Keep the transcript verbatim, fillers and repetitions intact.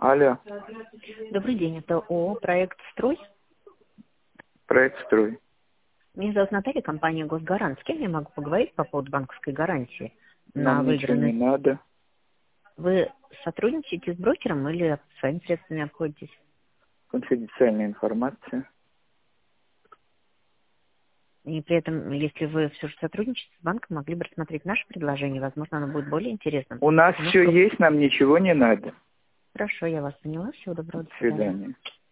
Алло, Добрый день, это ООО «Проект Строй». проект «Строй». Меня зовут Наталья, компания «Госгарант». С кем я могу поговорить по поводу банковской гарантии на Нам ничего не выигранный? надо. Вы сотрудничаете с брокером или своими средствами обходитесь? Конфиденциальная информация. И при этом, если вы все же сотрудничаете с банком, могли бы рассмотреть наше предложение. Возможно, оно будет более интересным. У нас Оно все вкруг- есть, нам ничего не надо. Хорошо, я вас поняла. Всего доброго, До до свидания. свидания.